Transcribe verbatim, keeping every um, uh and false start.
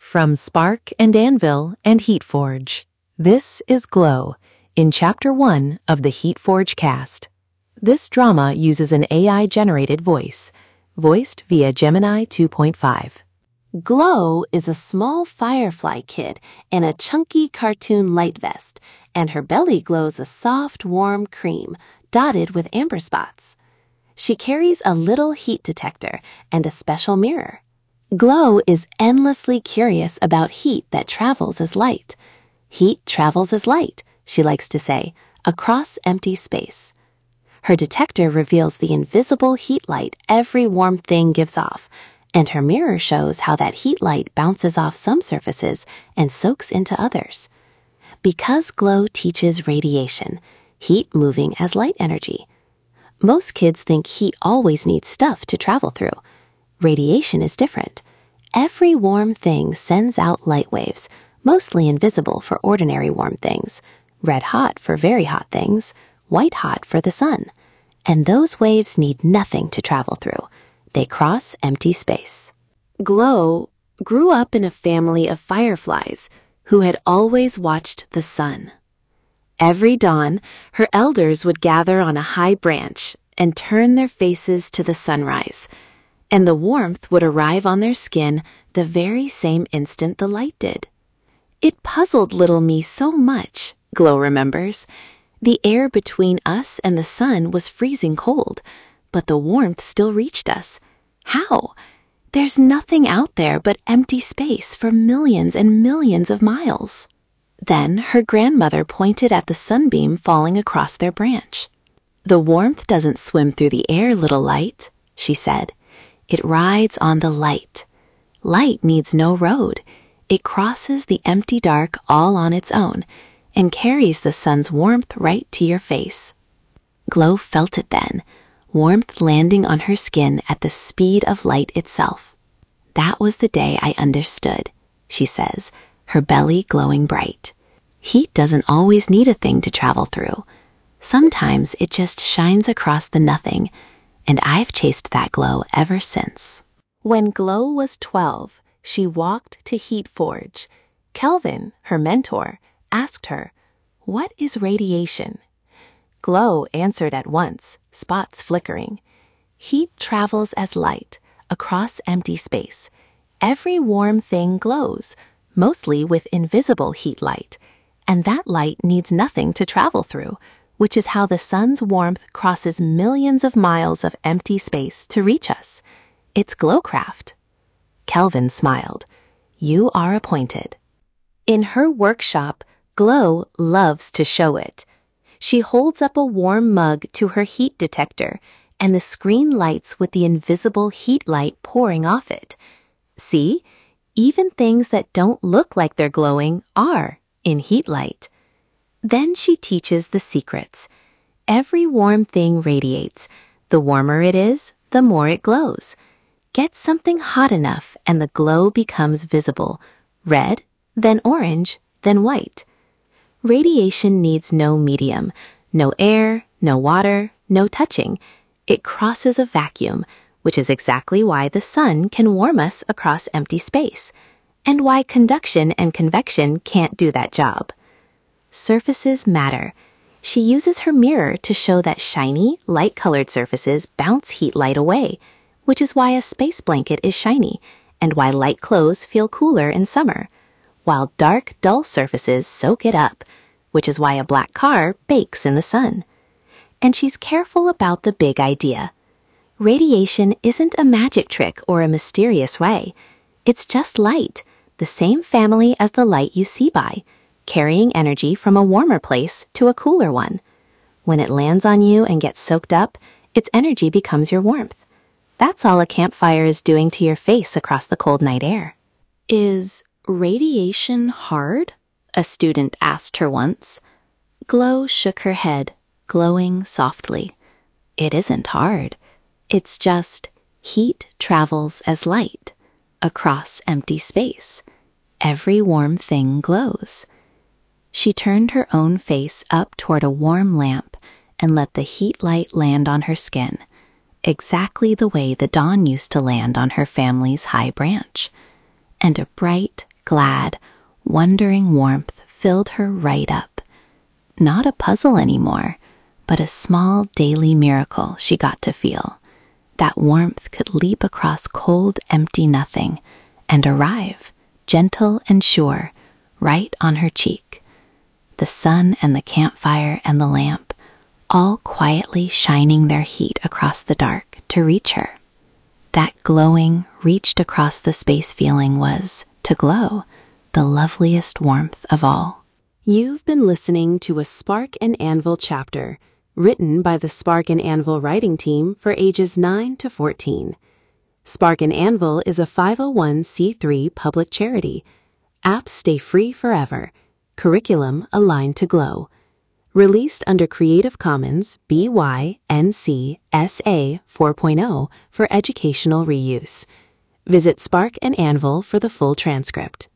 From Spark and Anvil and HeatForge, this is Glow, in Chapter one of the HeatForge cast. This drama uses an A I-generated voice, voiced via Gemini two point five. Glow is a small firefly kid in a chunky cartoon light vest, and her belly glows a soft, warm cream dotted with amber spots. She carries a little heat detector and a special mirror. Glow is endlessly curious about heat that travels as light. Heat travels as light, she likes to say, across empty space. Her detector reveals the invisible heat light every warm thing gives off, and her mirror shows how that heat light bounces off some surfaces and soaks into others. Because Glow teaches radiation, heat moving as light energy. Most kids think heat always needs stuff to travel through. Radiation is different. Every warm thing sends out light waves, mostly invisible for ordinary warm things, red hot for very hot things, white hot for the sun. And those waves need nothing to travel through. They cross empty space. Glow grew up in a family of fireflies who had always watched the sun. Every dawn, her elders would gather on a high branch and turn their faces to the sunrise, and the warmth would arrive on their skin the very same instant the light did. It puzzled little me so much, Glow remembers. The air between us and the sun was freezing cold, but the warmth still reached us. How? There's nothing out there but empty space for millions and millions of miles. Then her grandmother pointed at the sunbeam falling across their branch. "The warmth doesn't swim through the air, little light," she said. "It rides on the light. Light needs no road. It crosses the empty dark all on its own and carries the sun's warmth right to your face." Glow felt it then, warmth landing on her skin at the speed of light itself. "That was the day I understood," she says, her belly glowing bright. "Heat doesn't always need a thing to travel through. Sometimes it just shines across the nothing, and I've chased that glow ever since." When Glow was twelve, she walked to HeatForge. Kelvin, her mentor, asked her, "What is radiation?" Glow answered at once, spots flickering. "Heat travels as light, across empty space. Every warm thing glows, mostly with invisible heat light, and that light needs nothing to travel through, which is how the sun's warmth crosses millions of miles of empty space to reach us. It's Glowcraft." Kelvin smiled. "You are appointed." In her workshop, Glow loves to show it. She holds up a warm mug to her heat detector, and the screen lights with the invisible heat light pouring off it. See? Even things that don't look like they're glowing are in heat light. Then she teaches the secrets. Every warm thing radiates. The warmer it is, the more it glows. Get something hot enough and the glow becomes visible. Red, then orange, then white. Radiation needs no medium, no air, no water, no touching. It crosses a vacuum, which is exactly why the sun can warm us across empty space, and why conduction and convection can't do that job. Surfaces matter. She uses her mirror to show that shiny, light-colored surfaces bounce heat light away, which is why a space blanket is shiny, and why light clothes feel cooler in summer, while dark, dull surfaces soak it up, which is why a black car bakes in the sun. And she's careful about the big idea. Radiation isn't a magic trick or a mysterious way. It's just light, the same family as the light you see by, carrying energy from a warmer place to a cooler one. When it lands on you and gets soaked up, its energy becomes your warmth. That's all a campfire is doing to your face across the cold night air. "Is radiation hard?" a student asked her once. Glow shook her head, glowing softly. "It isn't hard. It's just heat travels as light, across empty space. Every warm thing glows." She turned her own face up toward a warm lamp and let the heat light land on her skin, exactly the way the dawn used to land on her family's high branch. And a bright, glad, wondering warmth filled her right up. Not a puzzle anymore, but a small daily miracle she got to feel. That warmth could leap across cold, empty nothing and arrive, gentle and sure, right on her cheek. The sun and the campfire and the lamp, all quietly shining their heat across the dark to reach her. That glowing, reached across the space feeling was, to glow, the loveliest warmth of all. You've been listening to a Spark and Anvil chapter, written by the Spark and Anvil writing team for ages nine to fourteen. Spark and Anvil is a five oh one c three public charity. Apps stay free forever. Curriculum aligned to glow. Released under Creative Commons B Y N C S A four point oh for educational reuse. Visit Spark and Anvil for the full transcript.